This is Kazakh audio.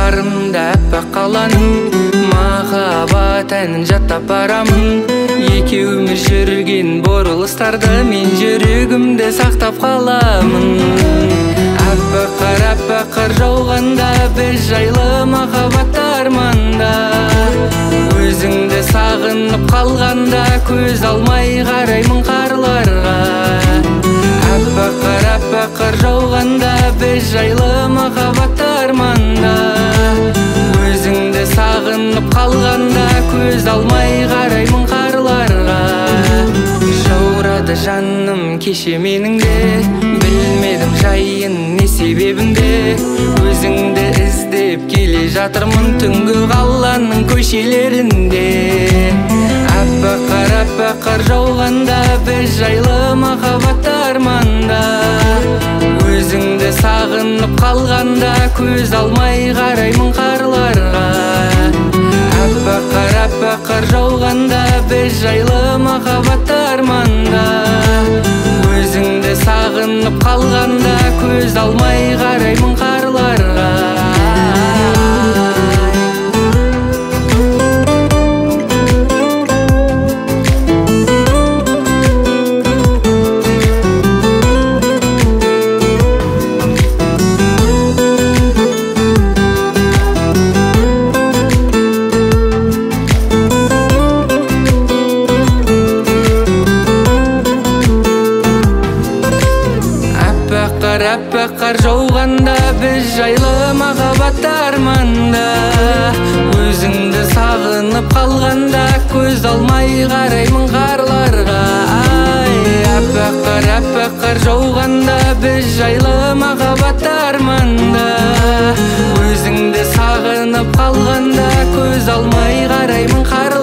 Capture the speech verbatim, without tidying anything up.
Жолдарымда әппақ қаланың махаббат әнін жаттап барамын. Екеуміз жүрген бұрылыстарды мен жүрегімде сақтап қаламын. Әппақ қар, әппақ қар жауғанда біз жайлы махаббат арманда. Өзіңді сағынып қалғанда көз алмай қараймын қарларға. Әппақ қар, әппақ қар жауғанда біз жайлы махаббат арманда. Өзіңді сағынып қалғанда көз алмай қараймын қарларға. Жаурады жаным кеше менің де, білмедім жайын не себебінде. Өзіңді іздеп келе жатырмын түнгі қаланың көшелерінде. Әппақ қар, әппақ қар жауғанда біз жайлы махаббат арманда. Өзіңді сағынып қалғанда көз алмай қараймын қарларға. Әппақ қар, әппақ қар жауғанда біз жайлы махаббат арманда. Өзіңді сағынып қалғанда көз алмай қараймын қарларға. Әппақ қар жауғанда біз жайлы махаббат арманда. Өзіңді сағынып қалғанда көз алмай қараймын қарларға. Әппақ қар, әппақ қар жауғанда біз жайлы махаббат арманда. Өзіңді сағынып қалғанда көз алмай қараймын қарларға.